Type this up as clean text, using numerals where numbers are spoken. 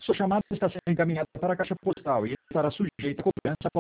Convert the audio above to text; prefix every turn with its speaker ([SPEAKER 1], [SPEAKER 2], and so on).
[SPEAKER 1] Sua chamada está sendo encaminhada para a caixa postal e estará sujeita a cobrança após